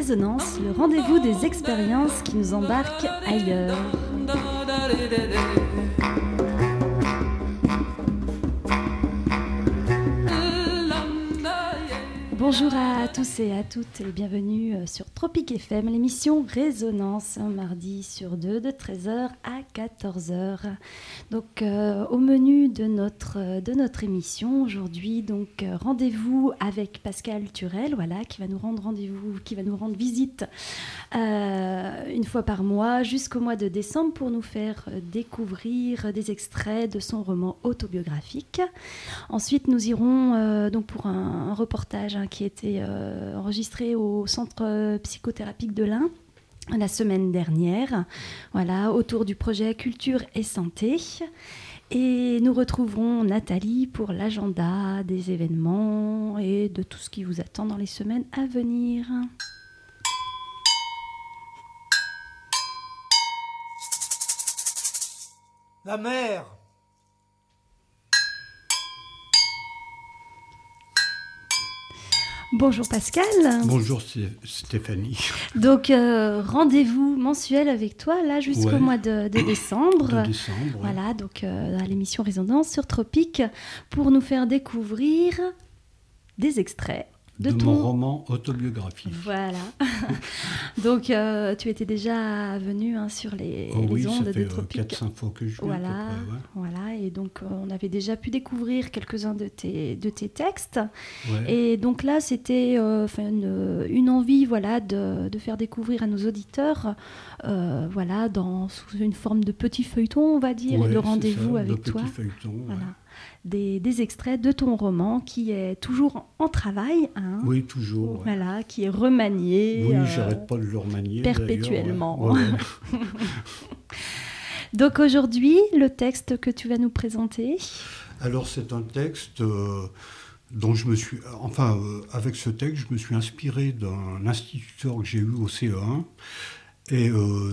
Résonance, le rendez-vous des expériences qui nous embarquent ailleurs. Bonjour à tous et à toutes et bienvenue sur Tropique FM, l'émission Résonance, un mardi sur deux de 13h à 14h. Donc au menu de notre émission aujourd'hui, donc rendez-vous avec Pascal Turel, voilà, qui va nous rendre visite une fois par mois jusqu'au mois de décembre pour nous faire découvrir des extraits de son roman autobiographique. Ensuite, nous irons donc pour un reportage qui a été enregistré au centre psychothérapique de l'Ain la semaine dernière, voilà, autour du projet Culture et Santé. Et nous retrouverons Nathalie pour l'agenda des événements et de tout ce qui vous attend dans les semaines à venir. La mer. Bonjour Pascal. Bonjour Stéphanie. Donc rendez-vous mensuel avec toi là jusqu'au mois de décembre. Voilà, donc à l'émission Résonance sur Tropique pour nous faire découvrir des extraits de mon roman autobiographique. Voilà. Donc tu étais déjà venu sur les ondes de Tropique. Ça fait 4-5 fois que je viens. Voilà, à peu près, ouais. Voilà. Et donc on avait déjà pu découvrir quelques-uns de tes textes. Ouais. Et donc là, c'était une envie, voilà, de faire découvrir à nos auditeurs, voilà, sous une forme de petit feuilleton, on va dire, et de rendez-vous avec toi. Feuilleton, voilà. Ouais. Des extraits de ton roman qui est toujours en travail. Hein, oui, toujours. Voilà, ouais. Qui est remanié. Oui, j'arrête pas de le remanier. Perpétuellement. Ouais. Donc aujourd'hui, le texte que tu vas nous présenter. Alors c'est un texte dont je me suis... avec ce texte, je me suis inspiré d'un instituteur que j'ai eu au CE1. Et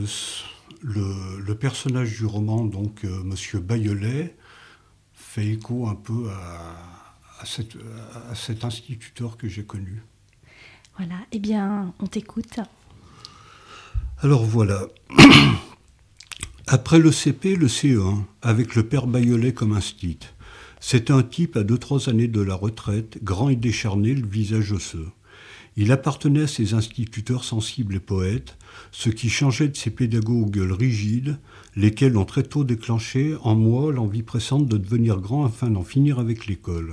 le personnage du roman, donc Monsieur Bayelet, fait écho un peu à cet instituteur que j'ai connu. Voilà, eh bien, on t'écoute. Alors voilà. Après le CP, le CE1, avec le père Bayelet comme instit. C'était un type à 2-3 années de la retraite, grand et décharné, le visage osseux. Il appartenait à ces instituteurs sensibles et poètes, ce qui changeait de ces pédagogues rigides, lesquels ont très tôt déclenché en moi l'envie pressante de devenir grand afin d'en finir avec l'école.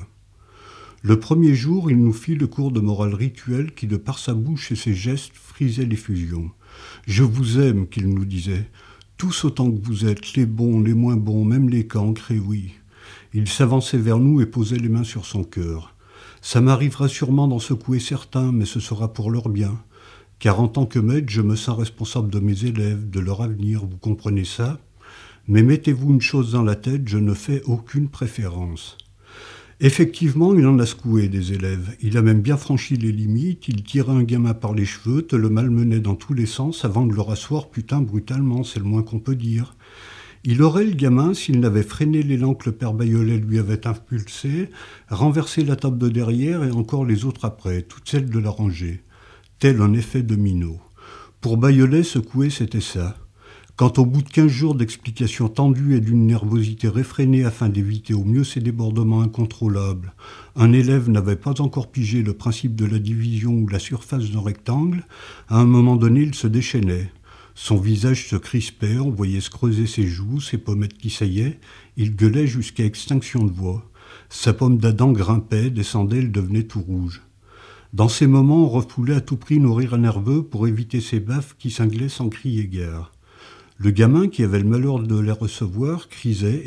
Le premier jour, il nous fit le cours de morale rituelle qui, de par sa bouche et ses gestes, frisait l'effusion. « Je vous aime », qu'il nous disait, « tous autant que vous êtes, les bons, les moins bons, même les cancres, et oui. » Il s'avançait vers nous et posait les mains sur son cœur. Ça m'arrivera sûrement d'en secouer certains, mais ce sera pour leur bien. Car en tant que maître, je me sens responsable de mes élèves, de leur avenir, vous comprenez ça ? Mais mettez-vous une chose dans la tête, je ne fais aucune préférence. Effectivement, il en a secoué des élèves. Il a même bien franchi les limites, il tirait un gamin par les cheveux, te le malmenait dans tous les sens avant de le rasseoir brutalement, c'est le moins qu'on peut dire. Il aurait, le gamin, s'il n'avait freiné l'élan que le père Bayelet lui avait impulsé, renversé la table de derrière et encore les autres après, toutes celles de la rangée. Tel un effet domino. Pour Bayelet, secouer, c'était ça. Quand au bout de 15 jours d'explications tendues et d'une nervosité réfrénée afin d'éviter au mieux ces débordements incontrôlables, un élève n'avait pas encore pigé le principe de la division ou la surface d'un rectangle, à un moment donné, il se déchaînait. Son visage se crispait, on voyait se creuser ses joues, ses pommettes qui saillaient, il gueulait jusqu'à extinction de voix. Sa pomme d'Adam grimpait, descendait, elle devenait tout rouge. Dans ces moments, on refoulait à tout prix nos rires nerveux pour éviter ces baffes qui cinglaient sans cri égard. Le gamin, qui avait le malheur de les recevoir, crisait,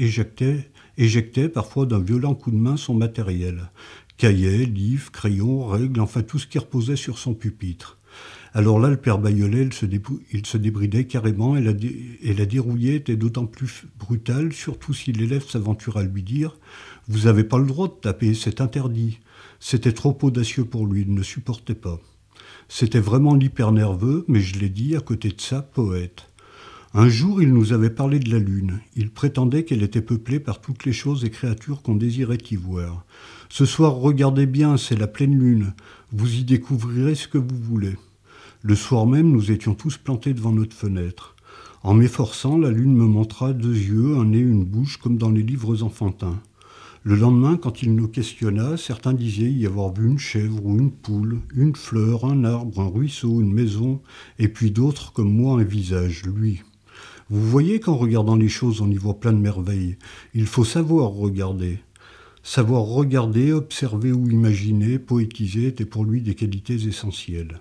éjectait parfois d'un violent coup de main son matériel. Cahiers, livres, crayons, règles, enfin tout ce qui reposait sur son pupitre. Alors là, le père Bayelet, il se débridait carrément et la dérouillée était d'autant plus brutale, surtout si l'élève s'aventura à lui dire « Vous n'avez pas le droit de taper, c'est interdit ». C'était trop audacieux pour lui, il ne supportait pas. C'était vraiment l'hyper-nerveux, mais je l'ai dit, à côté de ça, poète. Un jour, il nous avait parlé de la Lune. Il prétendait qu'elle était peuplée par toutes les choses et créatures qu'on désirait y voir. Ce soir, regardez bien, c'est la pleine Lune. Vous y découvrirez ce que vous voulez. Le soir même, nous étions tous plantés devant notre fenêtre. En m'efforçant, la lune me montra 2 yeux, un nez, une bouche, comme dans les livres enfantins. Le lendemain, quand il nous questionna, certains disaient y avoir vu une chèvre ou une poule, une fleur, un arbre, un ruisseau, une maison, et puis d'autres, comme moi, un visage, lui. Vous voyez qu'en regardant les choses, on y voit plein de merveilles. Il faut savoir regarder. Savoir regarder, observer ou imaginer, poétiser étaient pour lui des qualités essentielles.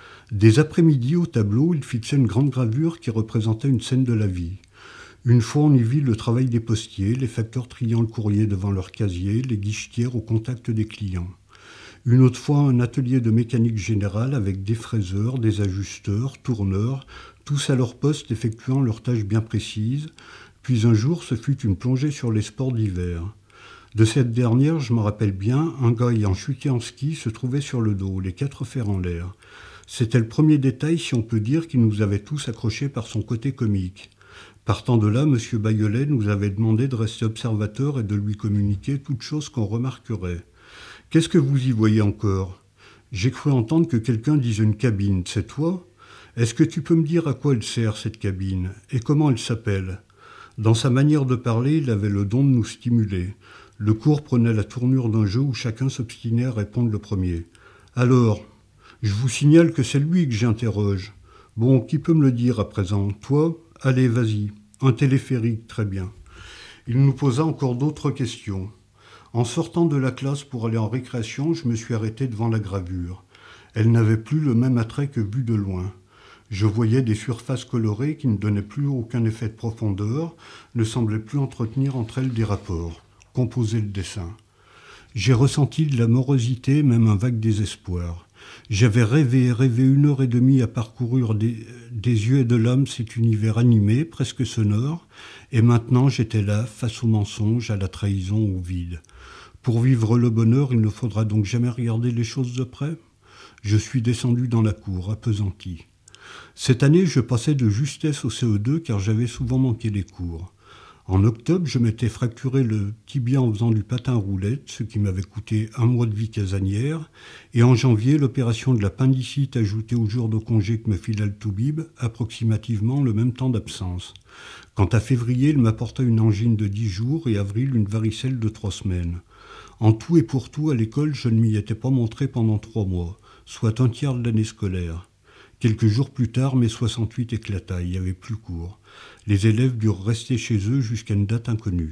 Des après-midi, au tableau, il fixait une grande gravure qui représentait une scène de la vie. Une fois, on y vit le travail des postiers, les facteurs triant le courrier devant leur casier, les guichetières au contact des clients. Une autre fois, un atelier de mécanique générale avec des fraiseurs, des ajusteurs, tourneurs, tous à leur poste effectuant leurs tâches bien précises. Puis un jour, ce fut une plongée sur les sports d'hiver. De cette dernière, je me rappelle bien, un gars ayant chuté en ski se trouvait sur le dos, les 4 fers en l'air. C'était le premier détail, si on peut dire, qui nous avait tous accrochés par son côté comique. Partant de là, M. Bayelet nous avait demandé de rester observateur et de lui communiquer toutes choses qu'on remarquerait. « Qu'est-ce que vous y voyez encore ?» J'ai cru entendre que quelqu'un disait une cabine. « C'est toi ? Est-ce que tu peux me dire à quoi elle sert, cette cabine ? Et comment elle s'appelle ?» Dans sa manière de parler, il avait le don de nous stimuler. Le cours prenait la tournure d'un jeu où chacun s'obstinait à répondre le premier. « Alors, je vous signale que c'est lui que j'interroge. Bon, qui peut me le dire à présent ? Toi ? Allez, vas-y. Un téléphérique, très bien. » Il nous posa encore d'autres questions. En sortant de la classe pour aller en récréation, je me suis arrêté devant la gravure. Elle n'avait plus le même attrait que vue de loin. Je voyais des surfaces colorées qui ne donnaient plus aucun effet de profondeur, ne semblaient plus entretenir entre elles des rapports, composer le dessin. J'ai ressenti de la morosité, même un vague désespoir. J'avais rêvé 1h30 à parcourir des yeux et de l'âme cet univers animé, presque sonore, et maintenant j'étais là, face au mensonge, à la trahison, au vide. Pour vivre le bonheur, il ne faudra donc jamais regarder les choses de près ? Je suis descendu dans la cour, appesanti. Cette année, je passais de justesse au CE2 car j'avais souvent manqué les cours. En octobre, je m'étais fracturé le tibia en faisant du patin roulette, ce qui m'avait coûté 1 mois de vie casanière, et en janvier, l'opération de l'appendicite ajoutée au jour de congé que me fila le toubib, approximativement le même temps d'absence. Quant à février, il m'apporta une angine de 10 jours et avril une varicelle de 3 semaines. En tout et pour tout, à l'école, je ne m'y étais pas montré pendant 3 mois, soit un tiers de l'année scolaire. Quelques jours plus tard, mai 68 éclata, il n'y avait plus cours. Les élèves durent rester chez eux jusqu'à une date inconnue.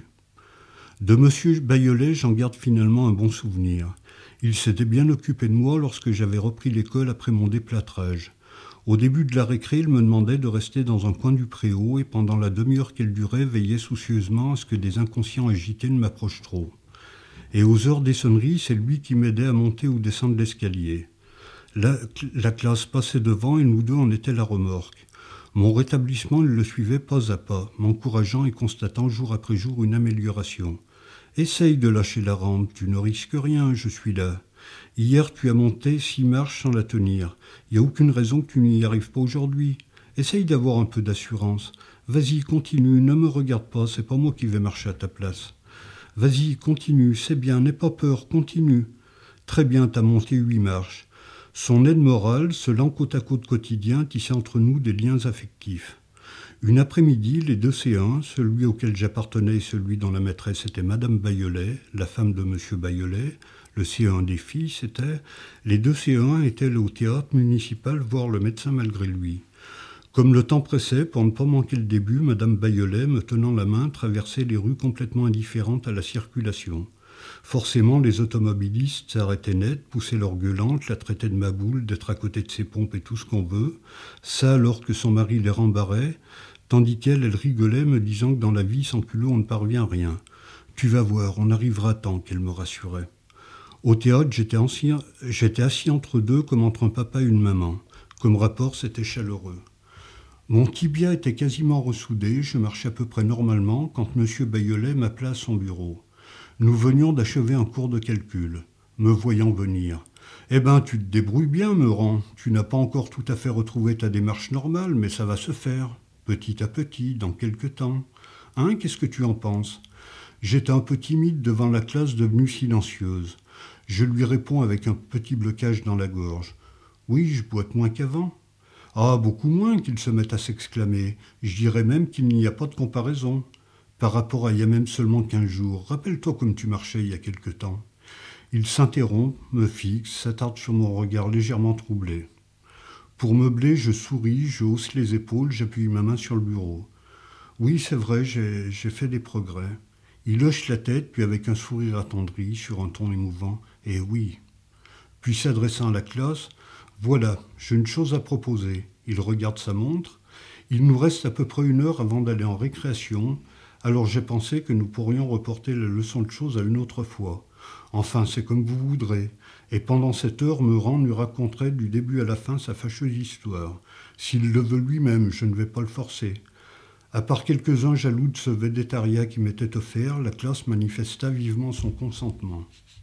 De M. Bayelet, j'en garde finalement un bon souvenir. Il s'était bien occupé de moi lorsque j'avais repris l'école après mon déplâtrage. Au début de la récré, il me demandait de rester dans un coin du préau et pendant la demi-heure qu'elle durait, veillait soucieusement à ce que des inconscients agités ne m'approchent trop. Et aux heures des sonneries, c'est lui qui m'aidait à monter ou descendre l'escalier. La classe passait devant et nous deux en étions la remorque. Mon rétablissement, il le suivait pas à pas, m'encourageant et constatant jour après jour une amélioration. « Essaye de lâcher la rampe, tu ne risques rien, je suis là. Hier, tu as monté 6 marches sans la tenir. Il n'y a aucune raison que tu n'y arrives pas aujourd'hui. Essaye d'avoir un peu d'assurance. Vas-y, continue, ne me regarde pas, c'est pas moi qui vais marcher à ta place. Vas-y, continue, c'est bien, n'aie pas peur, continue. Très bien, t'as monté 8 marches. » Son aide morale, ce lent côte-à-côte quotidien, tissait entre nous des liens affectifs. Une après-midi, les 2 C1, celui auquel j'appartenais et celui dont la maîtresse était Madame Bayelet, la femme de M. Bayelet, le C1 des filles, c'était, les 2 C1 étaient au théâtre municipal voir le médecin malgré lui. Comme le temps pressait, pour ne pas manquer le début, Madame Bayelet, me tenant la main, traversait les rues complètement indifférentes à la circulation. Forcément, les automobilistes s'arrêtaient net, poussaient leur gueulante, la traitaient de maboule, d'être à côté de ses pompes et tout ce qu'on veut, ça alors que son mari les rembarrait, tandis qu'elle rigolait, me disant que dans la vie, sans culot, on ne parvient à rien. « Tu vas voir, on arrivera à temps », qu'elle me rassurait. Au théâtre, j'étais assis entre deux comme entre un papa et une maman. Comme rapport, c'était chaleureux. Mon tibia était quasiment ressoudé, je marchais à peu près normalement quand M. Bayelet m'appela à son bureau. Nous venions d'achever un cours de calcul, me voyant venir. « Eh ben, tu te débrouilles bien, Meurant. Tu n'as pas encore tout à fait retrouvé ta démarche normale, mais ça va se faire, petit à petit, dans quelque temps. Hein, qu'est-ce que tu en penses ?» J'étais un peu timide devant la classe devenue silencieuse. Je lui réponds avec un petit blocage dans la gorge. « Oui, je boite moins qu'avant. » Ah, beaucoup moins qu'ils se mettent à s'exclamer. Je dirais même qu'il n'y a pas de comparaison. Par rapport à il y a même seulement 15 jours. Rappelle-toi comme tu marchais il y a quelque temps. Il s'interrompt, me fixe, s'attarde sur mon regard légèrement troublé. Pour meubler, je souris, je hausse les épaules, j'appuie ma main sur le bureau. Oui, c'est vrai, j'ai fait des progrès. Il hoche la tête, puis avec un sourire attendri, sur un ton émouvant, « Eh oui !» Puis s'adressant à la classe, « Voilà, j'ai une chose à proposer. » Il regarde sa montre. « Il nous reste à peu près 1 heure avant d'aller en récréation, alors j'ai pensé que nous pourrions reporter la leçon de choses à une autre fois. Enfin, c'est comme vous voudrez. » Et pendant cette heure, Meurant lui raconterait du début à la fin sa fâcheuse histoire. S'il le veut lui-même, je ne vais pas le forcer. À part quelques-uns jaloux de ce végétariat qui m'était offert, la classe manifesta vivement son consentement.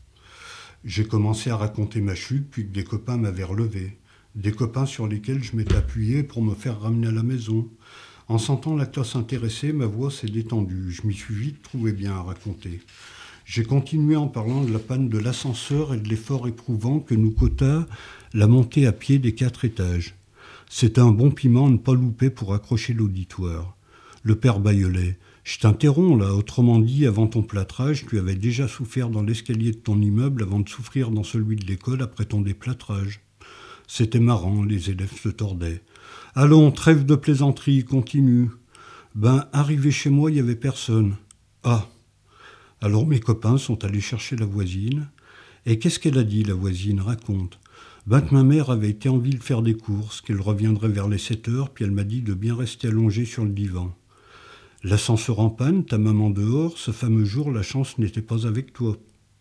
J'ai commencé à raconter ma chute, puis que des copains m'avaient relevé. Des copains sur lesquels je m'étais appuyé pour me faire ramener à la maison. En sentant la classe intéressée, ma voix s'est détendue. Je m'y suis vite trouvé bien à raconter. J'ai continué en parlant de la panne de l'ascenseur et de l'effort éprouvant que nous coûta la montée à pied des 4 étages. C'était un bon piment à ne pas louper pour accrocher l'auditoire. Le père Bayelet, « Je t'interromps là, autrement dit, avant ton plâtrage, tu avais déjà souffert dans l'escalier de ton immeuble avant de souffrir dans celui de l'école après ton déplâtrage. » C'était marrant, les élèves se tordaient. « Allons, trêve de plaisanterie, continue. » Ben, arrivé chez moi, il n'y avait personne. « Ah !» Alors mes copains sont allés chercher la voisine. Et qu'est-ce qu'elle a dit, la voisine? Raconte. Ben que ma mère avait été en ville faire des courses, qu'elle reviendrait vers les 7 heures, puis elle m'a dit de bien rester allongée sur le divan. L'ascenseur en panne, ta maman dehors, ce fameux jour, la chance n'était pas avec toi.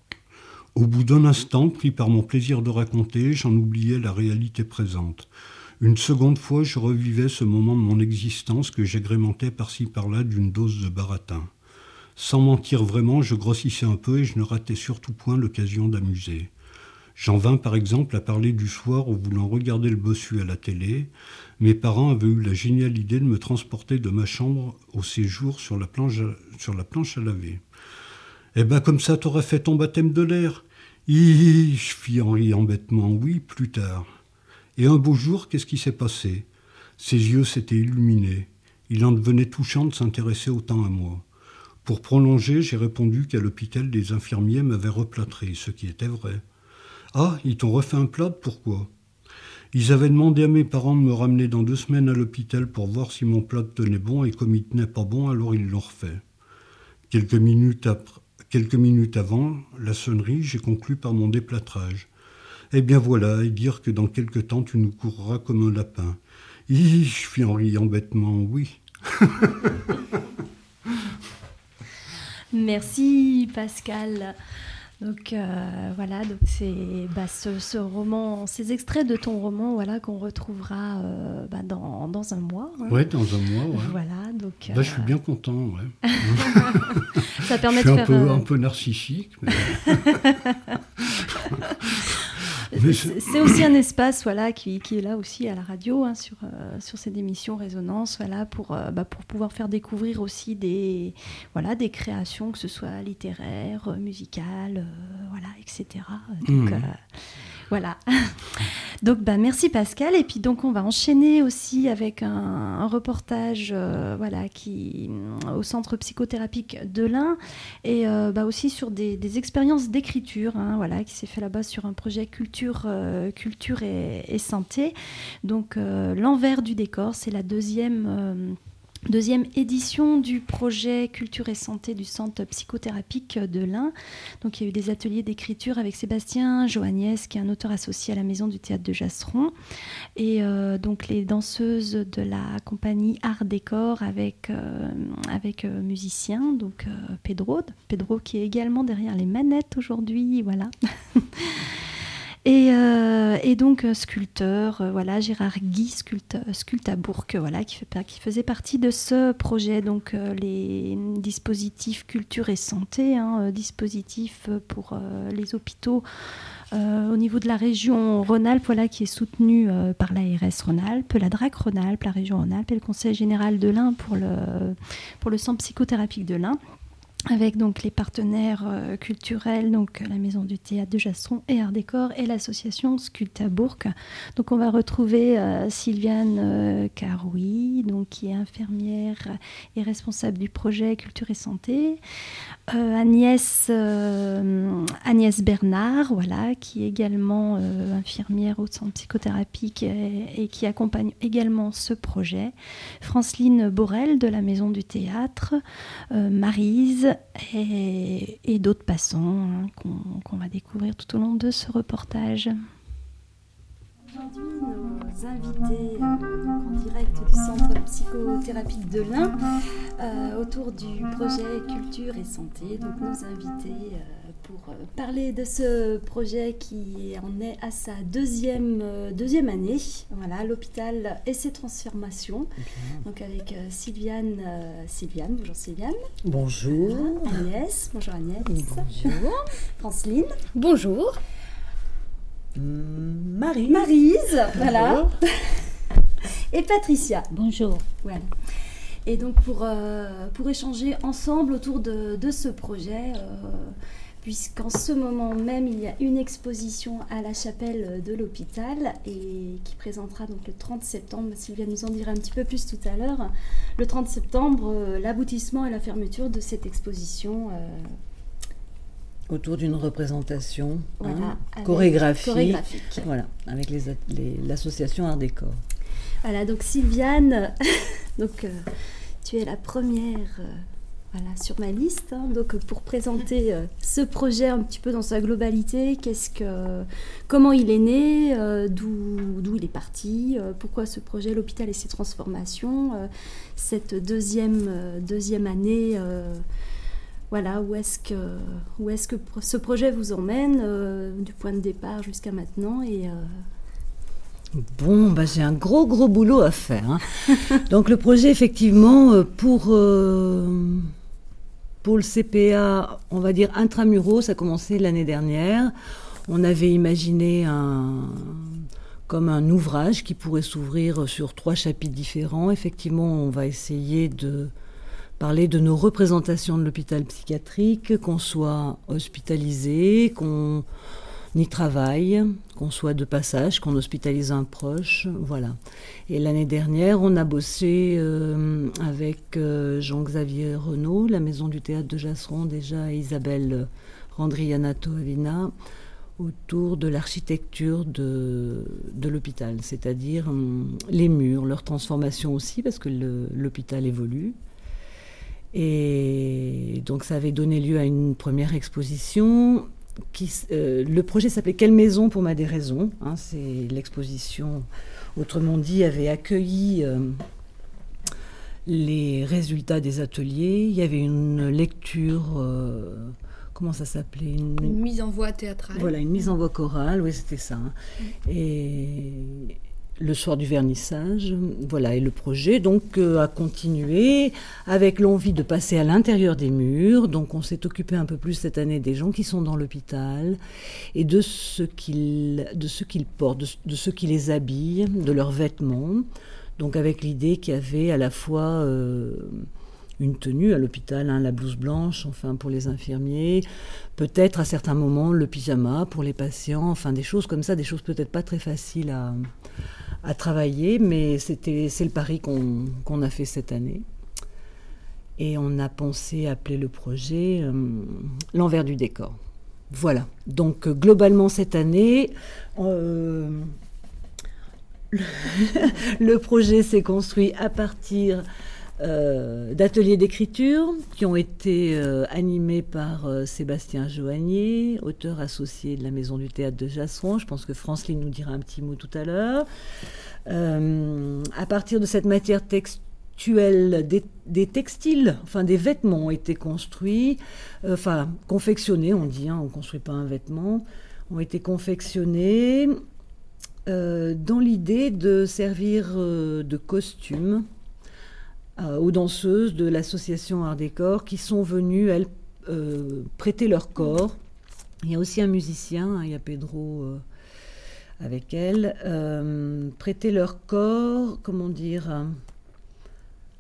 Au bout d'un instant, pris par mon plaisir de raconter, j'en oubliais la réalité présente. Une seconde fois, je revivais ce moment de mon existence que j'agrémentais par-ci par-là d'une dose de baratin. Sans mentir vraiment, je grossissais un peu et je ne ratais surtout point l'occasion d'amuser. J'en vins par exemple à parler du soir où, voulant regarder le bossu à la télé, mes parents avaient eu la géniale idée de me transporter de ma chambre au séjour sur la planche à laver. « Eh ben comme ça t'aurais fait ton baptême de l'air !» Je fis en riant bêtement, « Oui, plus tard. » Et un beau jour, qu'est-ce qui s'est passé? Ses yeux s'étaient illuminés. Il en devenait touchant de s'intéresser autant à moi. Pour prolonger, j'ai répondu qu'à l'hôpital, des infirmiers m'avaient replâtré, ce qui était vrai. « Ah, ils t'ont refait un plâtre, pourquoi ?» Ils avaient demandé à mes parents de me ramener dans 2 semaines à l'hôpital pour voir si mon plâtre tenait bon, et comme il tenait pas bon, alors ils l'ont refait. Quelques minutes avant la sonnerie, j'ai conclu par mon déplâtrage. Eh bien voilà, et dire que dans quelque temps tu nous courras comme un lapin. Je fis en riant bêtement, oui. Merci Pascal. Donc voilà, donc c'est ce roman, ces extraits de ton roman, voilà, qu'on retrouvera dans un mois. Hein. Ouais, dans un mois, ouais. Voilà, donc. Je suis bien content, ouais. Ça permet je suis de faire un peu narcissique. Mais... C'est aussi un espace, voilà, qui est là aussi à la radio, hein, sur cette émission Résonance, voilà, pour pouvoir faire découvrir aussi des créations, que ce soit littéraires, musicales, voilà, etc. Donc voilà. Donc merci Pascal, et puis donc on va enchaîner aussi avec un reportage au centre psychothérapique de l'Ain, et aussi sur des expériences d'écriture, hein, voilà, qui s'est fait là-bas sur un projet culture et santé. Donc l'envers du décor, c'est la deuxième édition du projet Culture et Santé du Centre psychothérapique de l'Ain. Donc il y a eu des ateliers d'écriture avec Sébastien Joagnès, qui est un auteur associé à la Maison du Théâtre de Jasseron, et donc les danseuses de la compagnie Art Décor avec musicien, donc Pedro qui est également derrière les manettes aujourd'hui, voilà. Et donc sculpteur, Gérard Guy, sculpte à Bourg, qui faisait partie de ce projet. Donc les dispositifs culture et santé, dispositifs pour les hôpitaux au niveau de la région Rhône-Alpes, qui est soutenu par l'ARS Rhône-Alpes, la DRAC Rhône-Alpes, la région Rhône-Alpes et le Conseil général de l'Ain pour le centre psychothérapique de l'Ain. avec donc les partenaires culturels, donc la Maison du Théâtre de Jastron et Art Décor et l'association Sculptabourg. Donc on va retrouver Sylviane Caroui, donc qui est infirmière et responsable du projet Culture et Santé. Agnès Bernard, voilà, qui est également infirmière au centre psychothérapie et qui accompagne également ce projet. Franceline Borel de la Maison du Théâtre, Maryse et d'autres passants qu'on va découvrir tout au long de ce reportage. Aujourd'hui, nos invités en direct du centre psychothérapique de l'Ain autour du projet Culture et Santé. Donc nos invités pour parler de ce projet qui en est à sa deuxième année. Voilà, l'hôpital et ses transformations. Donc avec Sylviane, bonjour Sylviane. Bonjour. Voilà, Agnès, bonjour Agnès. Bonjour. Franceline. Bonjour. Maryse, voilà. Et Patricia. Bonjour. Voilà. Et donc pour échanger ensemble autour de ce projet, puisqu'en ce moment même il y a une exposition à la chapelle de l'hôpital et qui présentera donc le 30 septembre, Sylvia nous en dira un petit peu plus tout à l'heure, le 30 septembre, l'aboutissement et la fermeture de cette exposition autour d'une représentation voilà, chorégraphique. Voilà, avec l'association Art Décor. Voilà, donc Sylviane, donc, tu es la première sur ma liste. Donc pour présenter ce projet un petit peu dans sa globalité, comment il est né, d'où il est parti, pourquoi ce projet, l'hôpital et ses transformations, cette deuxième année. Voilà, où est-ce que ce projet vous emmène du point de départ jusqu'à maintenant Bon, j'ai un gros boulot à faire. Donc le projet, effectivement, pour le CPA, on va dire intramuros, ça a commencé l'année dernière. On avait imaginé comme un ouvrage qui pourrait s'ouvrir sur 3 chapitres différents. Effectivement, on va essayer de parler de nos représentations de l'hôpital psychiatrique, qu'on soit hospitalisé, qu'on y travaille, qu'on soit de passage, qu'on hospitalise un proche, voilà. Et l'année dernière, on a bossé avec Jean-Xavier Renaud, la Maison du Théâtre de Jastron, déjà, et Isabelle Randrianato-Avina, autour de l'architecture de l'hôpital, c'est-à-dire les murs, leur transformation aussi, parce que l'hôpital évolue. Et donc ça avait donné lieu à une première exposition. Le projet s'appelait « Quelle maison pour ma déraison ?» C'est l'exposition, autrement dit, avait accueilli les résultats des ateliers. Il y avait une lecture, comment ça s'appelait une mise en voix théâtrale. Voilà, une mise en voix chorale, oui, c'était ça. Et le soir du vernissage, voilà, et le projet donc a continué avec l'envie de passer à l'intérieur des murs. Donc on s'est occupé un peu plus cette année des gens qui sont dans l'hôpital et de ce qu'ils portent, de ce qui les habille, de leurs vêtements. Donc avec l'idée qu'il y avait à la fois une tenue à l'hôpital, la blouse blanche, enfin pour les infirmiers, peut-être à certains moments le pyjama pour les patients, enfin des choses comme ça, des choses peut-être pas très faciles à travailler, mais c'est le pari qu'on a fait cette année. Et on a pensé appeler le projet l'envers du décor. Voilà. Donc globalement cette année, le projet s'est construit à partir d'ateliers d'écriture qui ont été animés par Sébastien Joannier, auteur associé de la Maison du Théâtre de Jastron. Je pense que Franceline nous dira un petit mot tout à l'heure. À partir de cette matière textuelle, des textiles, enfin des vêtements ont été construits, confectionnés, on dit, on ne construit pas un vêtement, ont été confectionnés dans l'idée de servir de costume aux danseuses de l'association Art Décor qui sont venues, elles, prêter leur corps. Il y a aussi un musicien, il y a Pedro avec elle, prêter leur corps, comment dire,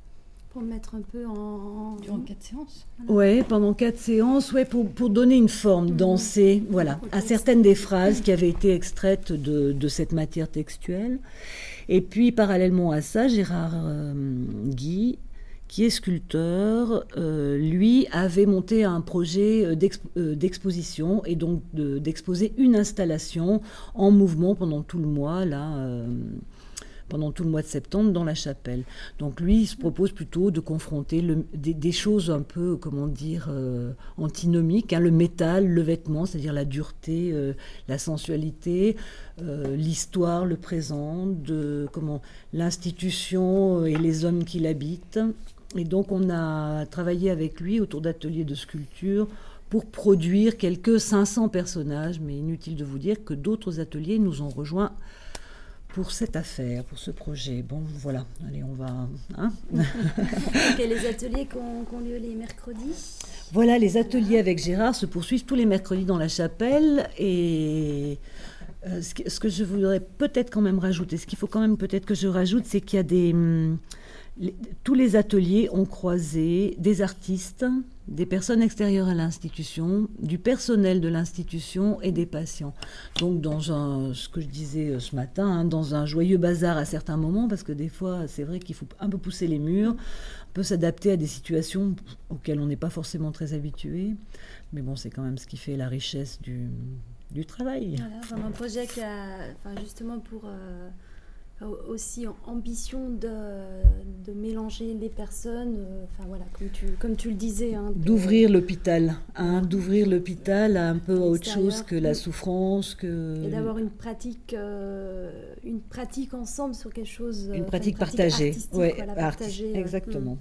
Pour mettre un peu en... Durant 4 séances. Voilà. Oui, pendant 4 séances, pour donner une forme dansée, à certaines des phrases qui avaient été extraites de cette matière textuelle. Et puis, parallèlement à ça, Gérard Guy, qui est sculpteur, lui avait monté un projet d'exposition et donc d'exposer une installation en mouvement pendant tout le mois, pendant tout le mois de septembre dans la chapelle. Donc lui, il se propose plutôt de confronter des choses un peu, antinomiques, le métal, le vêtement, c'est-à-dire la dureté, la sensualité, l'histoire, le présent, l'institution et les hommes qui l'habitent. Et donc on a travaillé avec lui autour d'ateliers de sculpture pour produire quelques 500 personnages, mais inutile de vous dire que d'autres ateliers nous ont rejoints pour cette affaire, pour ce projet. Bon, voilà, allez, on va... Et les ateliers qui ont lieu les mercredis. Voilà, les ateliers avec Gérard se poursuivent tous les mercredis dans la chapelle. Et ce que je voudrais peut-être quand même rajouter, ce qu'il faut quand même peut-être que je rajoute, c'est qu'il y a tous les ateliers ont croisé des artistes, des personnes extérieures à l'institution, du personnel de l'institution et des patients. Donc ce que je disais ce matin, dans un joyeux bazar à certains moments, parce que des fois c'est vrai qu'il faut un peu pousser les murs, un peu s'adapter à des situations auxquelles on n'est pas forcément très habitué. Mais bon, c'est quand même ce qui fait la richesse du travail. Voilà, un projet qui a justement pour... aussi ambition de mélanger les personnes, comme tu le disais. D'ouvrir l'hôpital, d'ouvrir l'hôpital à un peu autre chose que la souffrance. Et d'avoir une pratique ensemble sur quelque chose. Une pratique partagée. Partagée. Exactement.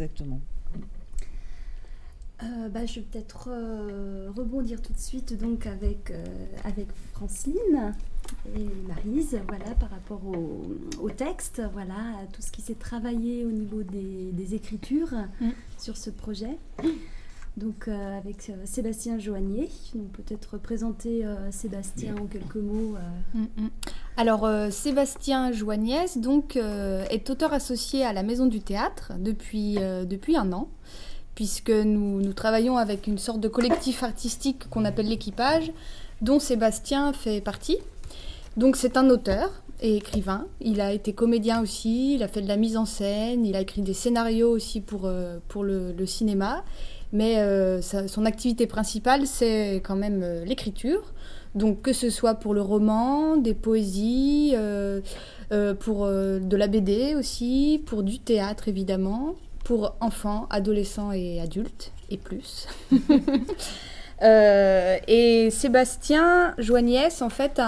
Je vais peut-être rebondir tout de suite donc avec Francine et Maryse, par rapport au texte, à tout ce qui s'est travaillé au niveau des écritures sur ce projet. Donc avec Sébastien Joannier, donc peut-être présenter Sébastien en quelques mots. Alors Sébastien Joannier donc est auteur associé à la Maison du Théâtre depuis 1 an. Puisque nous travaillons avec une sorte de collectif artistique qu'on appelle l'Équipage, dont Sébastien fait partie. Donc c'est un auteur et écrivain. Il a été comédien aussi, il a fait de la mise en scène, il a écrit des scénarios aussi pour le cinéma. Mais son activité principale, c'est quand même l'écriture. Donc que ce soit pour le roman, des poésies, pour de la BD aussi, pour du théâtre évidemment, pour enfants, adolescents et adultes, et plus. Et Sébastien Joanniès, en fait,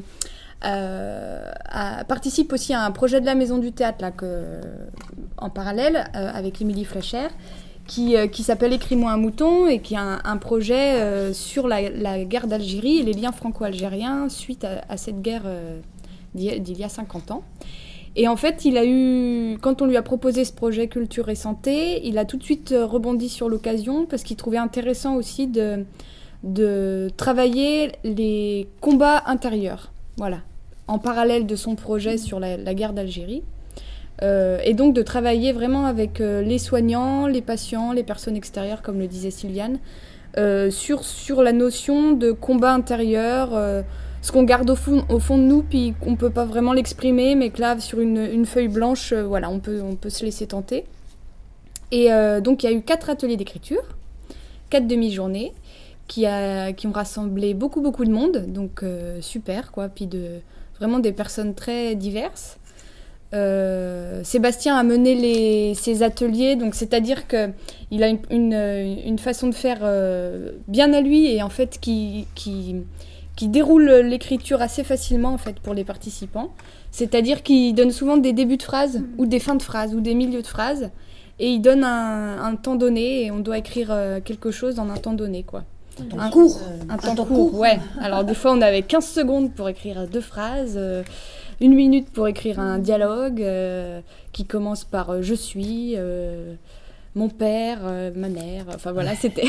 participe aussi à un projet de la Maison du Théâtre, en parallèle, avec Émilie Flacher, qui s'appelle « Écris-moi un mouton » et qui est un projet sur la guerre d'Algérie et les liens franco-algériens suite à cette guerre d'il y a 50 ans. Et en fait, quand on lui a proposé ce projet Culture et Santé, il a tout de suite rebondi sur l'occasion parce qu'il trouvait intéressant aussi de travailler les combats intérieurs, en parallèle de son projet sur la guerre d'Algérie. Et donc de travailler vraiment avec les soignants, les patients, les personnes extérieures, comme le disait Sylviane, sur la notion de combat intérieur, ce qu'on garde au fond de nous, puis qu'on ne peut pas vraiment l'exprimer, mais que là, sur une feuille blanche, on peut se laisser tenter. Et donc, il y a eu 4 ateliers d'écriture, 4 demi-journées, qui ont rassemblé beaucoup de monde, donc super, puis vraiment des personnes très diverses. Sébastien a mené ces ateliers, donc c'est-à-dire qu'il a une façon de faire bien à lui, et en fait, qui déroule l'écriture assez facilement en fait pour les participants. C'est-à-dire qu'il donne souvent des débuts de phrases ou des fins de phrases ou des milieux de phrases et il donne un temps donné et on doit écrire quelque chose dans un temps donné Un temps court, ouais. Alors des fois on avait 15 secondes pour écrire 2 phrases, 1 minute pour écrire un dialogue qui commence par je suis, mon père, ma mère, c'était...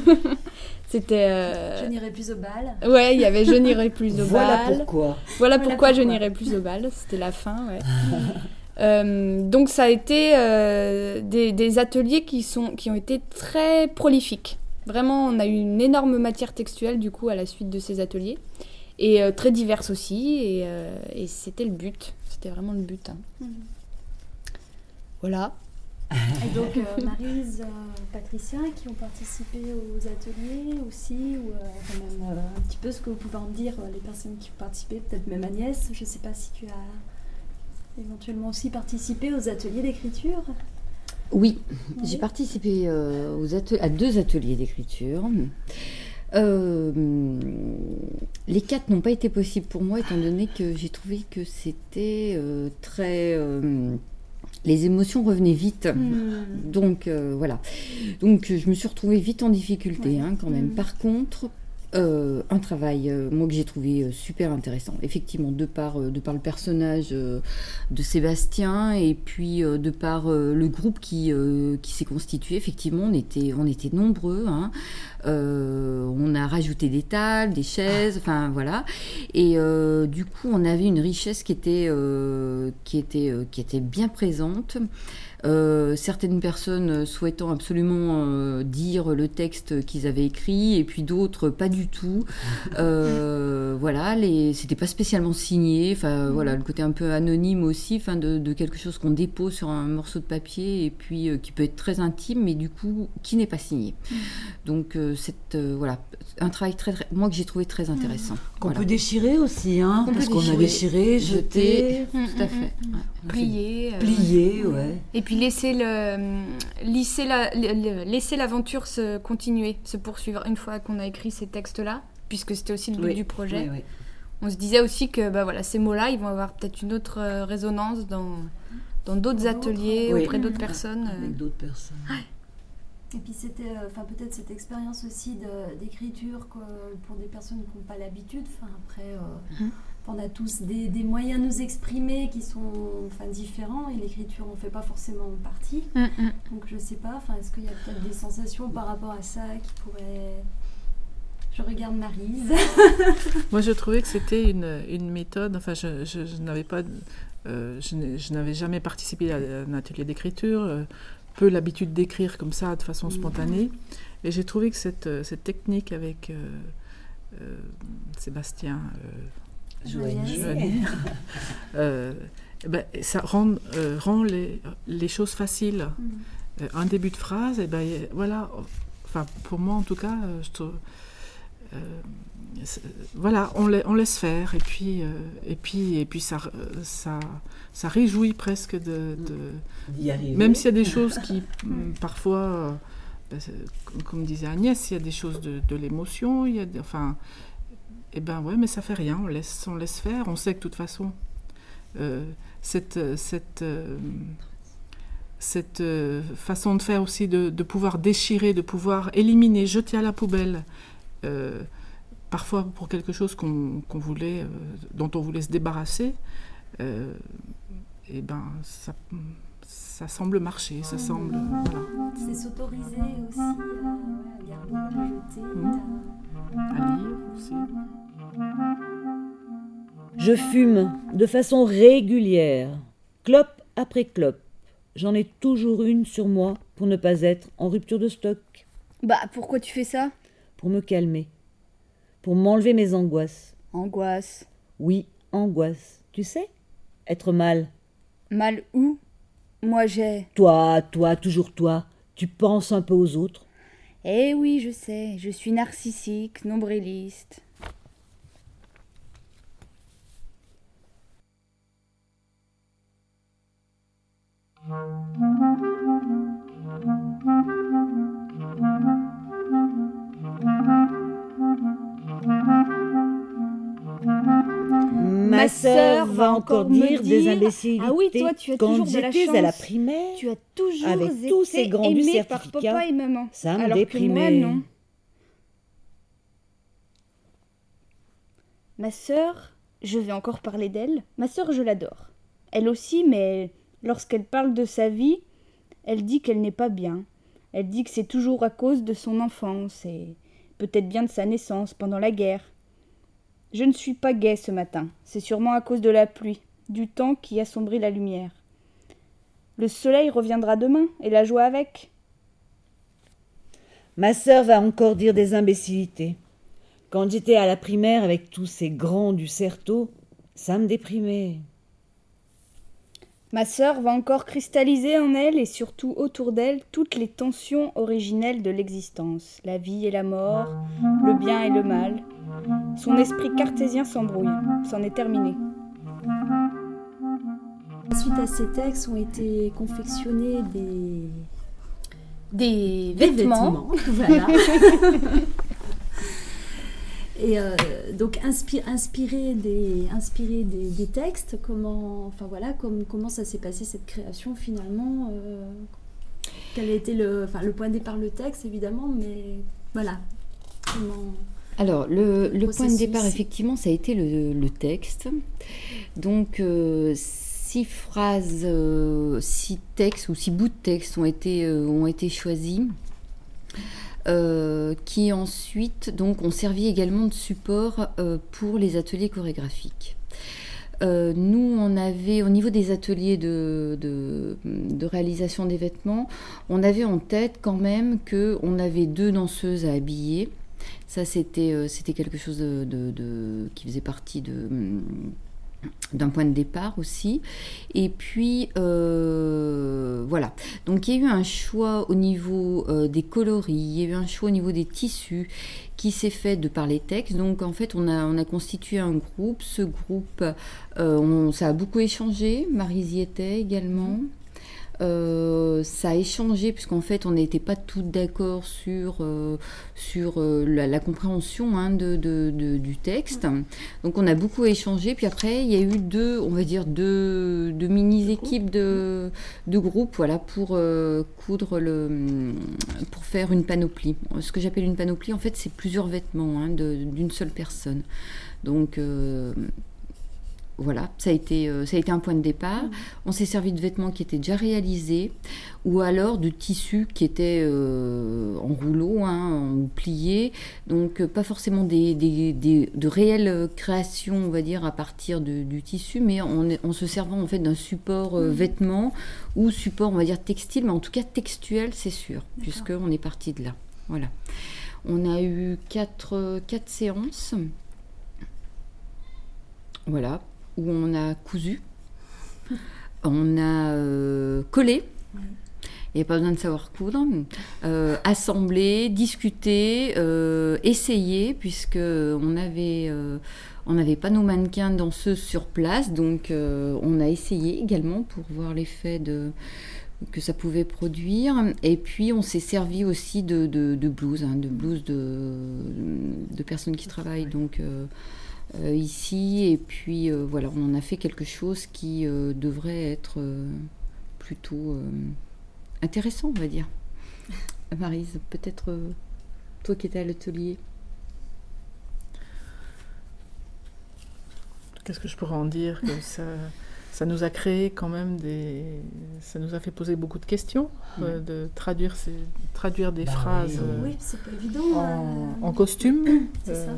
Je n'irai plus au bal. Ouais, il y avait je n'irai plus au bal. Voilà pourquoi Je n'irai plus au bal, c'était la fin, ouais. Donc ça a été des ateliers qui ont été très prolifiques. Vraiment, on a eu une énorme matière textuelle du coup à la suite de ces ateliers. Et très diverses aussi. Et c'était le but. C'était vraiment le but. Hein. Voilà. Et donc Maryse, Patricia, qui ont participé aux ateliers aussi, ou quand même un petit peu ce que vous pouvez en dire, les personnes qui ont participé, peut-être même Agnès, je ne sais pas si tu as éventuellement aussi participé aux ateliers d'écriture. Oui, j'ai participé à 2 ateliers d'écriture. Les 4 n'ont pas été possibles pour moi, étant donné que j'ai trouvé que c'était très... les émotions revenaient vite. Donc, voilà. Donc, je me suis retrouvée vite en difficulté, quand même. Par contre... un travail, moi, que j'ai trouvé super intéressant. Effectivement, de par le personnage de Sébastien et puis de par le groupe qui s'est constitué. Effectivement, on était nombreux. On a rajouté des tables, des chaises, enfin voilà. Et du coup, on avait une richesse qui était bien présente. Certaines personnes souhaitant absolument dire le texte qu'ils avaient écrit et puis d'autres pas du tout. Voilà, c'était pas spécialement signé. Enfin voilà, le côté un peu anonyme aussi, enfin de quelque chose qu'on dépose sur un morceau de papier et puis qui peut être très intime, mais du coup qui n'est pas signé. Donc voilà, un travail moi que j'ai trouvé très intéressant. Qu'on peut déchirer aussi, parce qu'on a déchiré, jeté, tout à fait. Plier, ouais. Et puis laisser l'aventure se continuer, se poursuivre une fois qu'on a écrit ces textes-là, puisque c'était aussi le but du projet. Oui. On se disait aussi que ces mots-là, ils vont avoir peut-être une autre résonance dans d'autres ateliers, auprès d'autres personnes. Avec d'autres personnes. Et puis c'était peut-être cette expérience aussi d'écriture pour des personnes qui n'ont pas l'habitude. On a tous des moyens de nous exprimer qui sont différents et l'écriture n'en fait pas forcément partie. Donc je sais pas, est-ce qu'il y a peut-être des sensations par rapport à ça qui pourraient... Je regarde Maryse. Moi je trouvais que c'était une méthode, je n'avais jamais participé à un atelier d'écriture, peu l'habitude d'écrire comme ça de façon spontanée, et j'ai trouvé que cette technique avec Sébastien Joanny, ça rend les choses faciles. Un début de phrase, voilà, pour moi en tout cas, je trouve, voilà, on laisse faire, et puis ça réjouit presque d'y arriver. Même s'il y a des choses qui parfois, comme disait Agnès, il y a des choses de l'émotion, il y a mais ça fait rien, on laisse faire. On sait que de toute façon cette façon de faire aussi, de pouvoir déchirer, de pouvoir éliminer, jeter à la poubelle, parfois pour quelque chose qu'on voulait, dont on voulait se débarrasser, ça semble marcher, ça semble... Voilà. C'est s'autoriser aussi à garder, à jeter, à lire aussi. Je fume de façon régulière, clope après clope. J'en ai toujours une sur moi pour ne pas être en rupture de stock. Pourquoi tu fais ça ? Pour me calmer, pour m'enlever mes angoisses. Angoisse ? Oui, angoisse. Tu sais, être mal. Mal où ? Moi j'ai... Toi, toujours toi. Tu penses un peu aux autres. Eh oui, je sais, je suis narcissique, nombriliste. Ma sœur va encore dire des imbécilités. Ah oui, toi, tu as quand toujours de la chance. J'étais à la primaire, tu as toujours avec été tous ces grands du aimée par certificat, papa et maman. Ça me alors déprimait. Que moi, non. Ma sœur, je vais encore parler d'elle. Ma sœur, je l'adore. Elle aussi, mais lorsqu'elle parle de sa vie, elle dit qu'elle n'est pas bien. Elle dit que c'est toujours à cause de son enfance et peut-être bien de sa naissance pendant la guerre. Je ne suis pas gaie ce matin. C'est sûrement à cause de la pluie, du temps qui assombrit la lumière. Le soleil reviendra demain, et la joie avec. Ma sœur va encore dire des imbécilités. Quand j'étais à la primaire avec tous ces grands du Certeau, ça me déprimait. Ma sœur va encore cristalliser en elle et surtout autour d'elle toutes les tensions originelles de l'existence, la vie et la mort, le bien et le mal. Son esprit cartésien s'embrouille, c'en est terminé. Suite à ces textes ont été confectionnés Des vêtements. Voilà. Et donc inspiré des textes, comment ça s'est passé cette création finalement, quel a été le point de départ, le texte évidemment, mais voilà, comment... Alors, le point de départ, effectivement, ça a été le texte. Donc, 6 phrases, 6 textes ou 6 bouts de texte ont été choisis, qui ensuite donc, ont servi également de support pour les ateliers chorégraphiques. Nous, on avait, au niveau des ateliers de réalisation des vêtements, on avait en tête quand même qu'on avait 2 danseuses à habiller. Ça, c'était quelque chose qui faisait partie d'un point de départ aussi. Et puis, voilà. Donc, il y a eu un choix au niveau des coloris, il y a eu un choix au niveau des tissus qui s'est fait de par les textes. Donc, en fait, on a constitué un groupe. Ce groupe, ça a beaucoup échangé. Maryse y était également. Ça a échangé puisqu'en fait on n'était pas toutes d'accord sur la compréhension du texte, donc on a beaucoup échangé. Puis après il y a eu deux mini-équipes de groupes, voilà, pour coudre pour faire une panoplie. Ce que j'appelle une panoplie, en fait, c'est plusieurs vêtements d'une seule personne. Donc voilà, ça a été un point de départ. On s'est servi de vêtements qui étaient déjà réalisés, ou alors de tissus qui étaient en rouleau ou pliés. Donc pas forcément de réelles créations, on va dire, à partir du tissu, mais en se servant en fait d'un support vêtement ou support, on va dire, textile, mais en tout cas textuel, c'est sûr, puisqu'on est parti de là. Voilà. On a eu 4 séances. Voilà. Où on a cousu, on a collé, il n'y a pas besoin de savoir coudre, assemblé, discuté, essayé, puisqu'on n'avait pas nos mannequins danseuses sur place, donc on a essayé également pour voir l'effet que ça pouvait produire. Et puis on s'est servi aussi de blouses, de personnes qui travaillent donc ici, et puis voilà, on en a fait quelque chose qui devrait être plutôt intéressant, on va dire. Maryse, peut-être toi qui étais à l'atelier. Qu'est-ce que je pourrais en dire, que ça nous a créé quand même ça nous a fait poser beaucoup de questions, de traduire des phrases oui, c'est pas évident, en costume. C'est ça.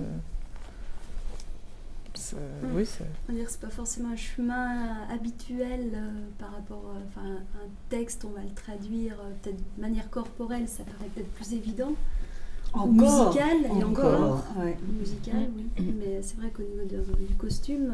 Oui, c'est pas forcément un chemin habituel par rapport à un texte, on va le traduire peut-être de manière corporelle, ça paraît peut-être plus évident. Musical, et encore. Ouais. Musical, oui. Mais c'est vrai qu'au niveau du costume,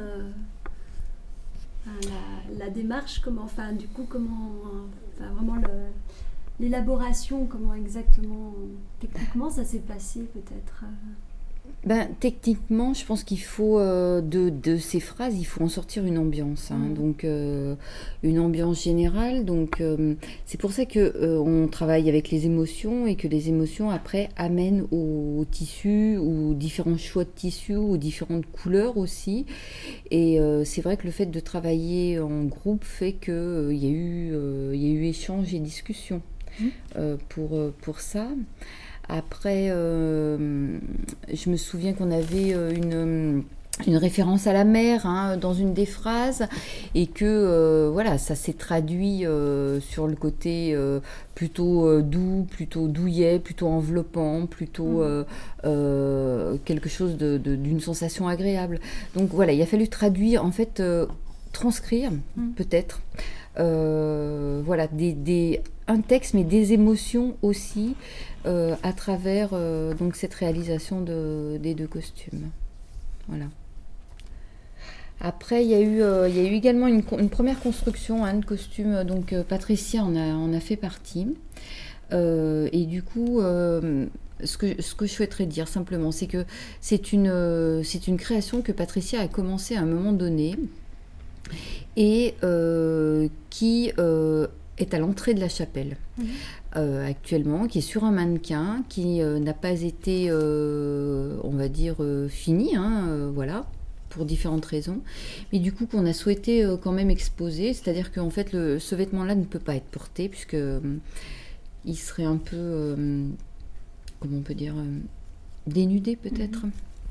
la démarche, vraiment l'élaboration, comment exactement, techniquement, ça s'est passé peut-être. Techniquement, je pense qu'il faut, de ces phrases, il faut en sortir une ambiance, donc une ambiance générale. Donc c'est pour ça qu'on travaille avec les émotions, et que les émotions après amènent au tissu, ou différents choix de tissus, ou différentes couleurs aussi. Et c'est vrai que le fait de travailler en groupe fait qu'il y a eu échange et discussion pour ça. Après, je me souviens qu'on avait une référence à la mer dans une des phrases, et que voilà, ça s'est traduit sur le côté plutôt doux, plutôt douillet, plutôt enveloppant, plutôt quelque chose d'une sensation agréable. Donc voilà, il a fallu traduire en fait transcrire, peut-être, voilà, un texte, mais des émotions aussi, à travers donc cette réalisation des 2 costumes. Voilà. Après, il y a eu également une première construction de costume. Donc, Patricia en a fait partie. Et du coup, ce que je souhaiterais dire simplement, c'est que c'est une création que Patricia a commencé à un moment donné et qui est à l'entrée de la chapelle actuellement, qui est sur un mannequin, qui n'a pas été, on va dire, fini, voilà, pour différentes raisons, mais du coup qu'on a souhaité quand même exposer, c'est-à-dire qu'en fait ce vêtement-là ne peut pas être porté puisque il serait un peu, comment on peut dire, dénudé peut-être.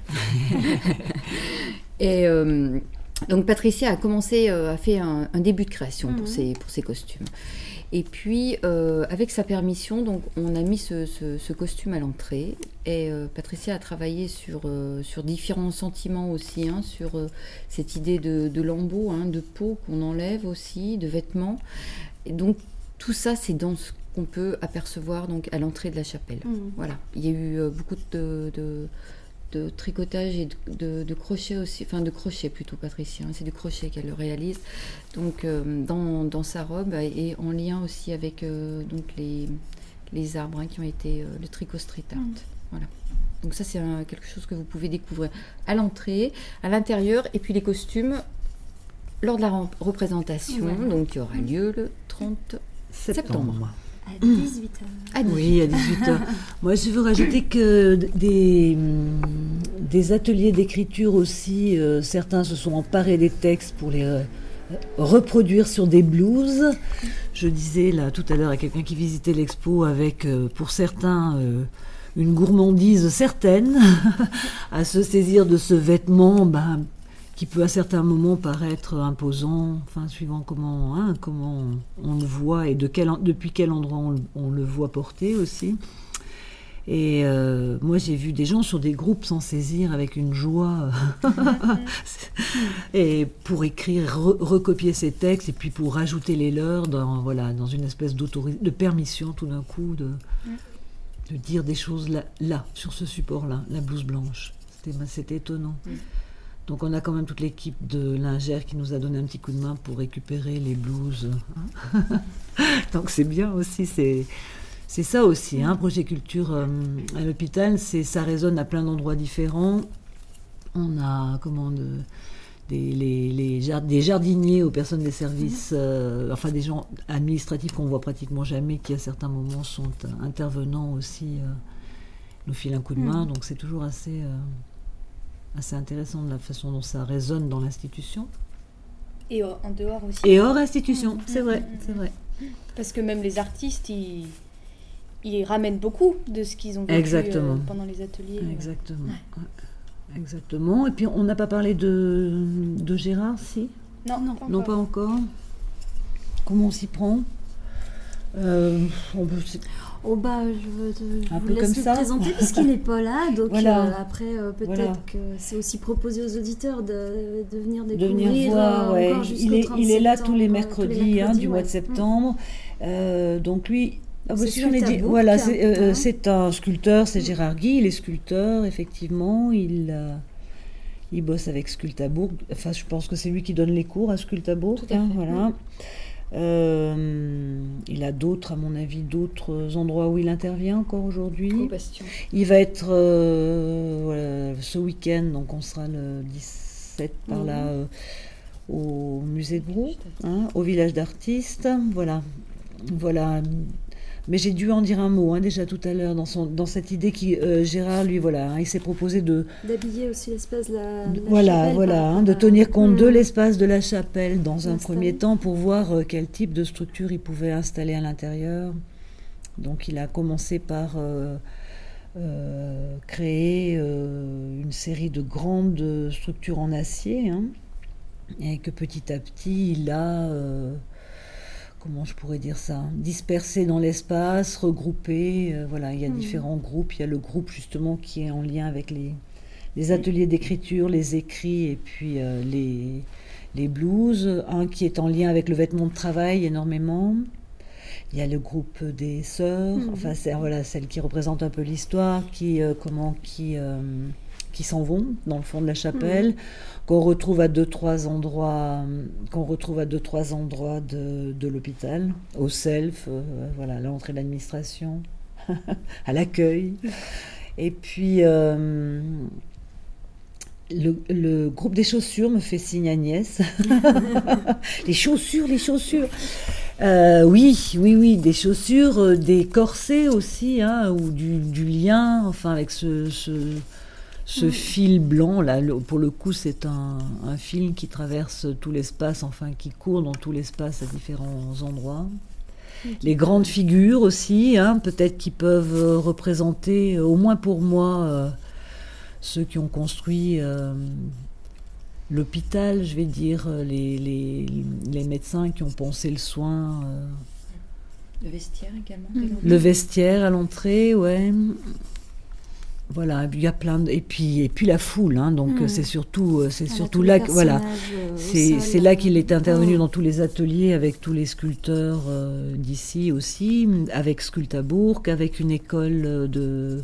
Et donc Patricia a fait un début de création pour ces costumes. Et puis, avec sa permission, donc, on a mis ce costume à l'entrée. Et Patricia a travaillé sur différents sentiments aussi, sur cette idée de lambeaux, de peau qu'on enlève aussi, de vêtements. Et donc, tout ça, c'est dans ce qu'on peut apercevoir donc, à l'entrée de la chapelle. Voilà. Il y a eu beaucoup de tricotage et de crochet aussi, enfin de crochet plutôt, Patricia, c'est du crochet qu'elle le réalise, donc dans sa robe et en lien aussi avec donc les arbres qui ont été le tricot street art. Voilà. Donc ça c'est quelque chose que vous pouvez découvrir à l'entrée, à l'intérieur, et puis les costumes lors de la représentation, donc qui aura lieu le 30 septembre. À 18h. Oui, à 18h. Moi, je veux rajouter que des ateliers d'écriture aussi, certains se sont emparés des textes pour les reproduire sur des blouses. Je disais là tout à l'heure à quelqu'un qui visitait l'expo avec, pour certains, une gourmandise certaine à se saisir de ce vêtement, qui peut à certains moments paraître imposant, enfin suivant comment on le voit et depuis quel endroit on le voit porter aussi. Et moi j'ai vu des gens sur des groupes s'en saisir avec une joie et pour écrire, recopier ces textes et puis pour rajouter les leurs dans une espèce de permission tout d'un coup de dire des choses là sur ce support-là, la blouse blanche. C'était étonnant. Donc on a quand même toute l'équipe de Lingère qui nous a donné un petit coup de main pour récupérer les blouses. Donc c'est bien aussi, c'est ça aussi, Projet Culture à l'hôpital, ça résonne à plein d'endroits différents. On a des jardiniers aux personnes des services, enfin des gens administratifs qu'on voit pratiquement jamais, qui à certains moments sont intervenants aussi, nous filent un coup de main, donc c'est toujours assez intéressant de la façon dont ça résonne dans l'institution. Et en dehors aussi. Et hors institution, c'est vrai. Parce que même les artistes, ils ramènent beaucoup de ce qu'ils ont vécu pendant les ateliers. Exactement. Ouais. Exactement. Et puis on n'a pas parlé de Gérard, si ? Non, pas encore. Comment on s'y prend ? Je vous laisse le présenter puisqu'il n'est pas là, donc après peut-être que c'est aussi proposé aux auditeurs de venir découvrir. De venir voir, encore jusqu'au 30 il est là septembre, tous les mercredis du mois de septembre. Donc lui, c'est un sculpteur, c'est Gérard Guy, il est sculpteur, effectivement, il bosse avec Sculptabourg, enfin je pense que c'est lui qui donne les cours à Sculptabourg, voilà. Il a à mon avis, d'autres endroits où il intervient encore aujourd'hui. Il va être ce week-end, donc on sera le 17 par là au musée de Brou, au village d'artistes. Voilà. Mais j'ai dû en dire un mot déjà tout à l'heure dans cette idée qui Gérard lui il s'est proposé d'habiller aussi l'espace de la chapelle, de tenir compte de l'espace de la chapelle dans un premier temps pour voir quel type de structure il pouvait installer à l'intérieur. Donc il a commencé par créer une série de grandes structures en acier, et que petit à petit il a comment je pourrais dire ça, dispersé dans l'espace, regroupé, il y a différents groupes. Il y a le groupe justement qui est en lien avec les ateliers d'écriture, les écrits et puis les blues. Un qui est en lien avec le vêtement de travail énormément. Il y a le groupe des sœurs, enfin celles qui représentent un peu l'histoire, qui s'en vont dans le fond de la chapelle, qu'on retrouve à 2-3 endroits, de l'hôpital, au self, à l'entrée de l'administration, à l'accueil. Et puis le groupe des chaussures me fait signe Agnès. Les chaussures. Oui, des chaussures, des corsets aussi, ou du lien, enfin avec ce fil blanc là. Pour le coup, c'est un fil qui traverse tout l'espace, enfin qui court dans tout l'espace à différents endroits. Les grandes figures aussi, peut-être qui peuvent représenter, au moins pour moi, ceux qui ont construit l'hôpital, je vais dire, les médecins qui ont pensé le soin. Le vestiaire également. Le vestiaire à l'entrée, ouais. Voilà, il y a plein et puis la foule, donc c'est surtout là que c'est là qu'il est intervenu dans tous les ateliers avec tous les sculpteurs d'ici aussi, avec Sculptabourg, avec une école de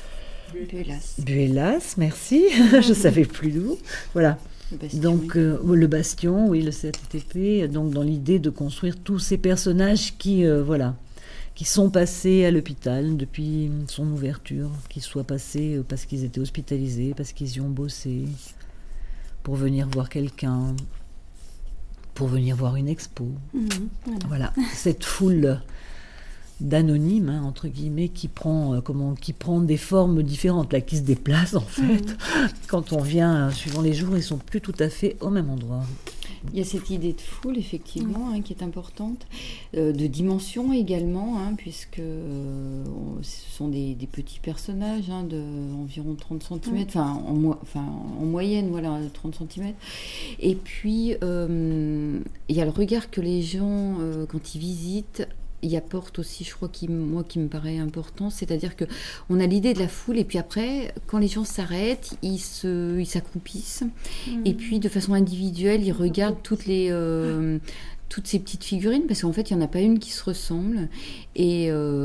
Buelas, merci, je savais plus d'où. Voilà. Donc le Bastion, oui, le CATTP, donc dans l'idée de construire tous ces personnages qui sont passés à l'hôpital depuis son ouverture, qui soient passés parce qu'ils étaient hospitalisés, parce qu'ils y ont bossé, pour venir voir quelqu'un, pour venir voir une expo. Voilà, cette foule d'anonymes, entre guillemets, qui prend des formes différentes, là, qui se déplacent en fait. Quand on vient, suivant les jours, ils sont plus tout à fait au même endroit. Il y a cette idée de foule, effectivement, qui est importante, de dimension également, puisque ce sont des petits personnages d'environ 30 cm, en moyenne, 30 cm. Et puis, il y a le regard que les gens, quand ils visitent, y apporte aussi, je crois, qui me paraît important, c'est-à-dire que on a l'idée de la foule et puis après, quand les gens s'arrêtent, ils s'accroupissent et puis de façon individuelle, ils regardent toutes ces petites figurines parce qu'en fait, il y en a pas une qui se ressemble et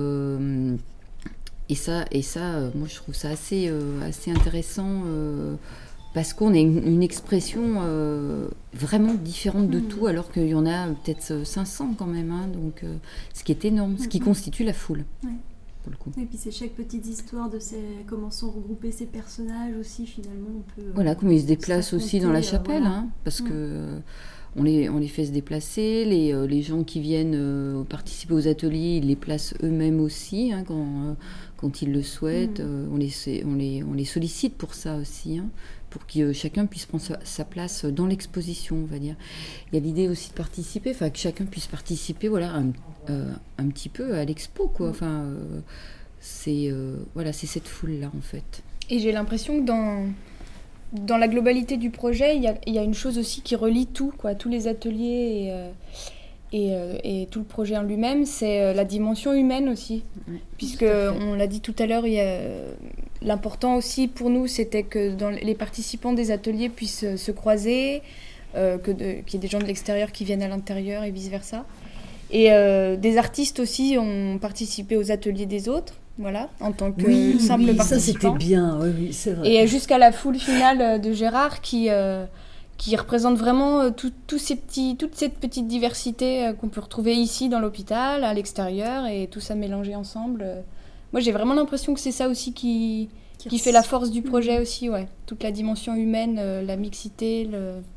ça, moi, je trouve ça assez intéressant. Parce qu'on a une expression vraiment différente de tout, alors qu'il y en a peut-être 500 quand même, donc ce qui est énorme, ce qui constitue la foule, pour le coup. Et puis c'est chaque petite histoire de comment sont regroupés ces personnages aussi, finalement, on peut... comment ils se déplacent aussi dans la chapelle, parce que... On les fait se déplacer, les gens qui viennent participer aux ateliers, ils les placent eux-mêmes aussi, quand ils le souhaitent. On les sollicite pour ça aussi, pour que chacun puisse prendre sa place dans l'exposition, on va dire. Il y a l'idée aussi de participer, que chacun puisse participer, un petit peu à l'expo, quoi. C'est cette foule-là, en fait. Et j'ai l'impression que dans la globalité du projet, il y a une chose aussi qui relie tout, tous les ateliers et tout le projet en lui-même, c'est la dimension humaine aussi. Puisque, on l'a dit tout à l'heure, l'important aussi pour nous, c'était que les participants des ateliers puissent se croiser, qu'il y ait des gens de l'extérieur qui viennent à l'intérieur et vice-versa. Et des artistes aussi ont participé aux ateliers des autres. En tant que simple participant. Ça c'était bien, oui, c'est vrai. Et jusqu'à la foule finale de Gérard qui représente vraiment toute cette petite diversité qu'on peut retrouver ici dans l'hôpital, à l'extérieur, et tout ça mélangé ensemble. Moi j'ai vraiment l'impression que c'est ça aussi qui fait la force du projet aussi, toute la dimension humaine, la mixité,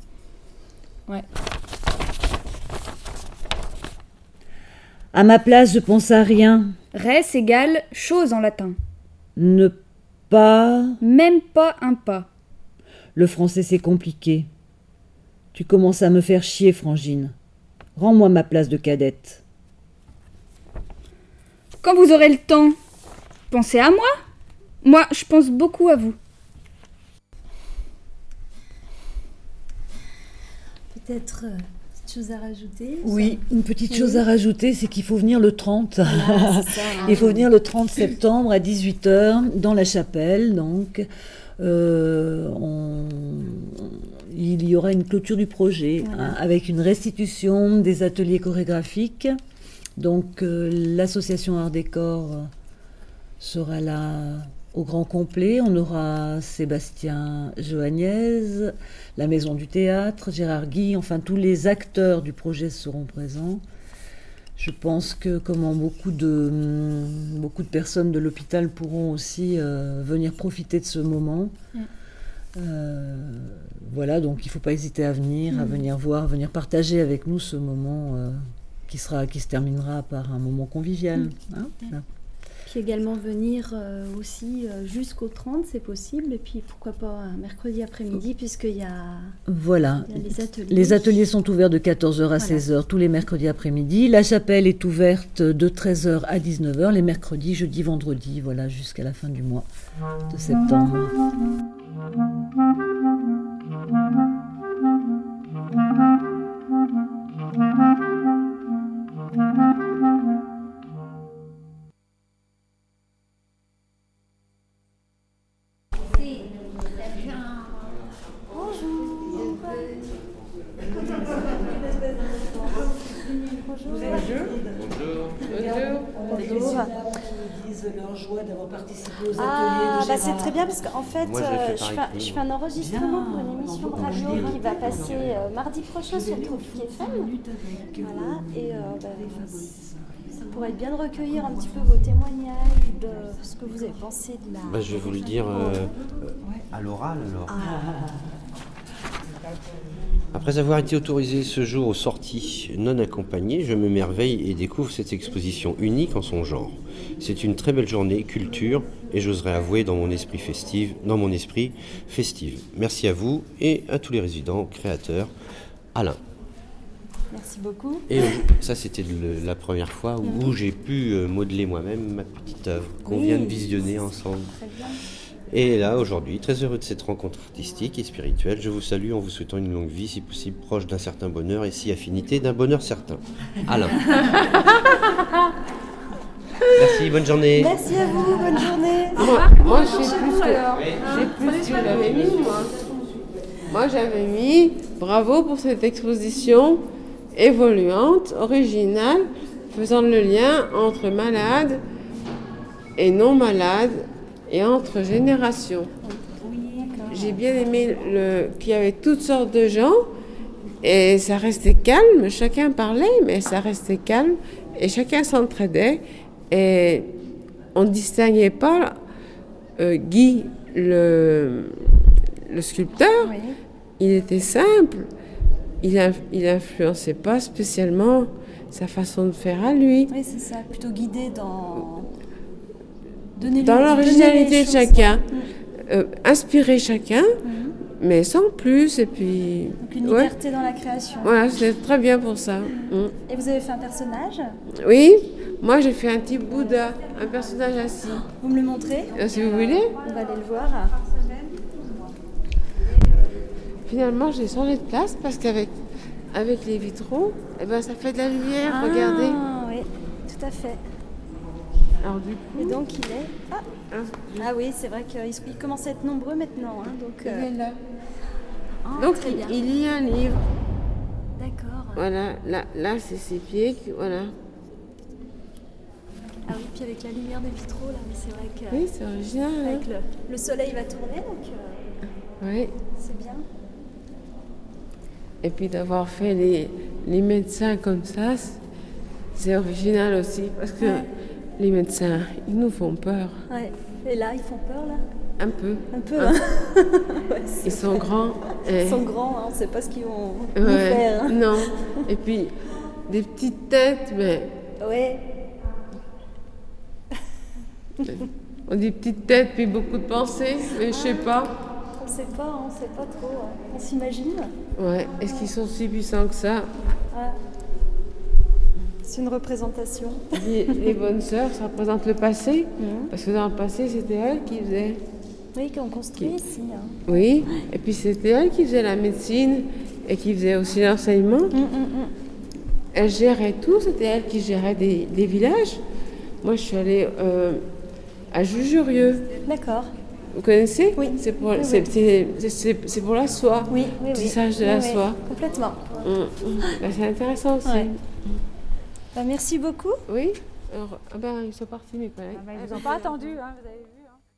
À ma place, je pense à rien. Res égale chose en latin. Ne pas... Même pas un pas. Le français, c'est compliqué. Tu commences à me faire chier, Frangine. Rends-moi ma place de cadette. Quand vous aurez le temps, pensez à moi. Moi, je pense beaucoup à vous. Peut-être... chose à rajouter? Oui, une petite chose à rajouter, c'est qu'il faut venir le 30. Voilà, c'est ça, hein. Il faut venir le 30 septembre à 18h dans la chapelle. Donc, il y aura une clôture du projet, hein, avec une restitution des ateliers chorégraphiques. Donc, l'association Art Décor sera là au grand complet. On aura Sébastien Joagnez, la Maison du Théâtre, Gérard Guy, enfin tous les acteurs du projet seront présents. Je pense que beaucoup de personnes de l'hôpital pourront aussi venir profiter de ce moment. Voilà, donc il ne faut pas hésiter à venir, à venir voir, à venir partager avec nous ce moment qui se terminera par un moment convivial. Hein, voilà. Puis également venir aussi jusqu'au 30, c'est possible. Et puis pourquoi pas un mercredi après-midi, puisqu'il y a, voilà. Il y a les ateliers. Les ateliers sont ouverts de 14h à 16h tous les mercredis après-midi. La chapelle est ouverte de 13h à 19h les mercredis, jeudi, vendredi, voilà, jusqu'à la fin du mois de septembre. Leur joie d'avoir participé aux ateliers de c'est très bien parce qu'en fait, je fais un enregistrement pour une émission de radio qui va passer mardi prochain sur Tropique FM. Voilà, et ça pourrait être bien de recueillir un petit peu vos témoignages, de ce que vous avez pensé de la... je vais vous le dire à l'oral alors. Après avoir été autorisé ce jour aux sorties non accompagnées, je m'émerveille et découvre cette exposition unique en son genre. C'est une très belle journée culture et j'oserais avouer dans mon esprit festive. Merci à vous et à tous les résidents, créateurs. Alain. Merci beaucoup. Et ça, c'était la première fois où j'ai pu modeler moi-même ma petite œuvre qu'on vient de visionner ensemble. Très bien. Et là, aujourd'hui, très heureux de cette rencontre artistique et spirituelle, je vous salue en vous souhaitant une longue vie, si possible proche d'un certain bonheur et si affinité d'un bonheur certain. Alain. Merci, bonne journée. Merci à vous, bonne journée. Moi, je sais plus ce que j'avais mis, moi. Moi, j'avais mis bravo pour cette exposition évoluante, originale, faisant le lien entre malade et non malade et entre générations. J'ai bien aimé qu'il y avait toutes sortes de gens et ça restait calme, chacun parlait, mais ça restait calme et chacun s'entraidait et on ne distinguait pas Guy, le sculpteur, il était simple, il influençait pas spécialement sa façon de faire à lui. Oui, c'est ça, plutôt guidé dans l'originalité de chacun, inspirer chacun, mais sans plus, et puis... Donc une liberté dans la création. Voilà, c'est très bien pour ça. Et vous avez fait un personnage ? Oui, moi j'ai fait un type Bouddha, un personnage assis. Vous me le montrez ? Si vous voulez. On va aller le voir. Finalement, j'ai changé de place parce qu'avec les vitraux, ça fait de la lumière, regardez. Oui, tout à fait. Alors du coup... Et donc il est... Ah oui, c'est vrai qu'il commence à être nombreux maintenant. Hein, donc, il est là. Donc il lit un livre. D'accord. Voilà, là c'est ses pieds, voilà. Ah oui, puis avec la lumière des vitraux, là, mais c'est vrai que... Oui, c'est original. Avec le soleil va tourner, donc... Oui. C'est bien. Et puis d'avoir fait les médecins comme ça, c'est original aussi, parce que les médecins, ils nous font peur. Ouais. Et là, ils font peur, là ? Un peu. Un peu, hein. Ils sont grands. Ils sont grands, hein. On ne sait pas ce qu'ils vont nous faire. Hein. Non. Et puis, des petites têtes, mais... Ouais. On dit petites têtes, puis beaucoup de pensées, mais je sais pas. On sait pas trop. On s'imagine. Ouais, est-ce qu'ils sont si puissants que ça ? Ouais. C'est une représentation. Les bonnes sœurs, ça représente le passé, parce que dans le passé, c'était elles qui faisaient... Oui, qu'on construit ici. Hein. Oui, et puis c'était elles qui faisaient la médecine et qui faisait aussi l'enseignement. Elle gérait tout, c'était elle qui gérait des villages. Moi, je suis allée à Jujurieux. D'accord. Vous connaissez? Oui. C'est pour, oui, c'est pour la soie. Oui, oui, tissage de la soie. Complètement. Bah, c'est intéressant aussi. Ouais. Bah, merci beaucoup. Oui. Alors, ils sont partis, mes collègues. Ils n'ont pas attendu, hein, vous avez vu.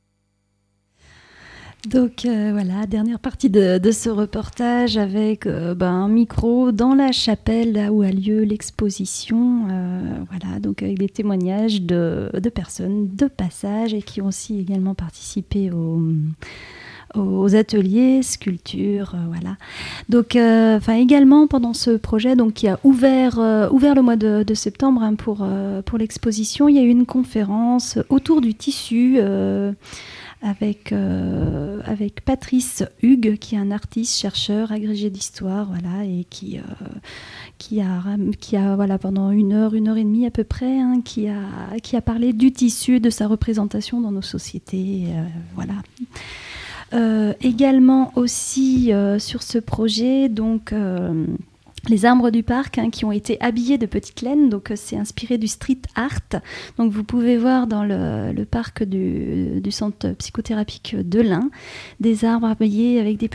Donc voilà, dernière partie de ce reportage avec un micro dans la chapelle là où a lieu l'exposition. Voilà, donc avec des témoignages de personnes de passage et qui ont aussi également participé aux ateliers, sculptures, voilà. Donc, également pendant ce projet, donc qui a ouvert le mois de septembre pour l'exposition, il y a eu une conférence autour du tissu. Avec Patrice Hugues, qui est un artiste, chercheur, agrégé d'histoire, voilà, et qui a voilà, pendant une heure et demie à peu près, hein, qui a parlé du tissu, de sa représentation dans nos sociétés, voilà. Également aussi sur ce projet, donc les arbres du parc, hein, qui ont été habillés de petites laines, donc c'est inspiré du street art. Donc vous pouvez voir dans le parc du centre psychothérapique de l'Ain des arbres habillés avec des